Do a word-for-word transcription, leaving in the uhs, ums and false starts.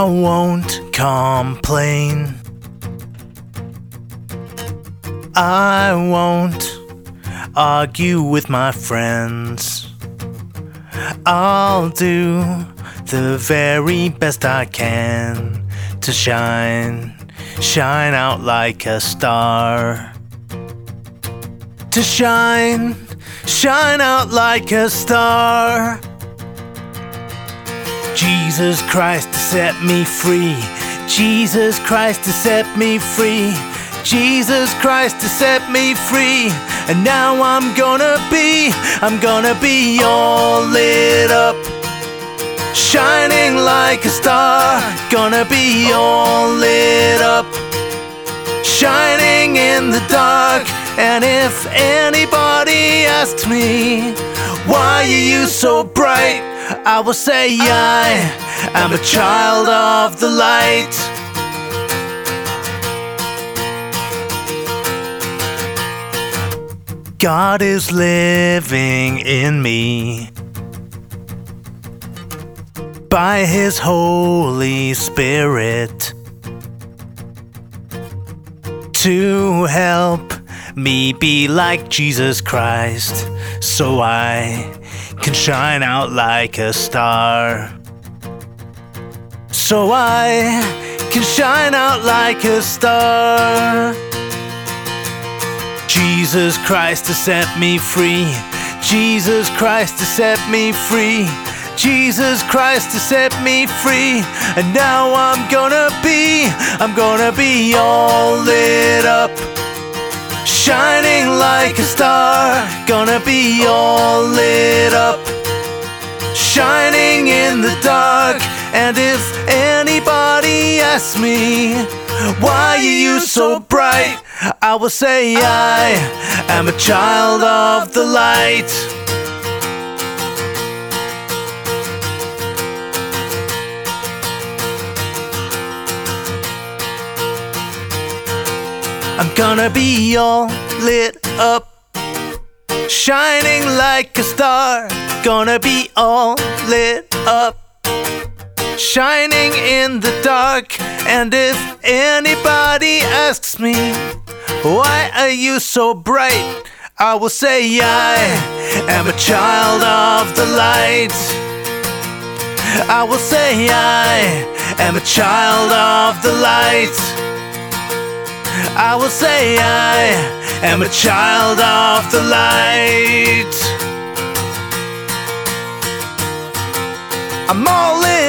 I won't complain. I won't argue with my friends. I'll do the very best I can to shine, shine out like a star. To shine, shine out like a star. Jesus Christ to set me free. Jesus Christ to set me free. Jesus Christ to set me free. And now I'm gonna be, I'm gonna be all lit up, shining like a star. Gonna be all lit up, shining in the dark. And if anybody asks me, why are you so bright? I will say I am a child of the light. God is living in me by His Holy Spirit to help me be like Jesus Christ, so I can shine out like a star. So I can shine out like a star. Jesus Christ to set me free. Jesus Christ to set me free. Jesus Christ to set me free. And now I'm gonna be, I'm gonna be all lit up, shining like a star. Gonna be all lit up, shining in the dark. And if anybody asks me, why are you so bright? I will say I am a child of the light. I'm gonna be all lit up, shining like a star. Gonna be all lit up, shining in the dark. And if anybody asks me, why are you so bright? I will say I am a child of the light. I will say I am a child of the light. I will say I am a child of the light. I'm all in.